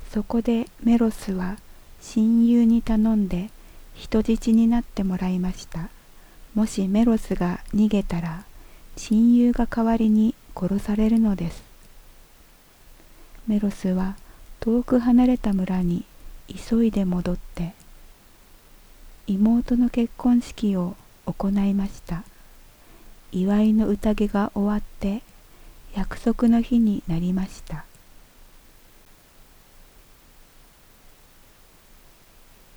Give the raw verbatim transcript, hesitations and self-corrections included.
そこでメロスは親友に頼んで人質になってもらいました。もしメロスが逃げたら、親友が代わりに殺されるのです。メロスは遠く離れた村に急いで戻って、妹の結婚式を行いました。祝いの宴が終わって約束の日になりました。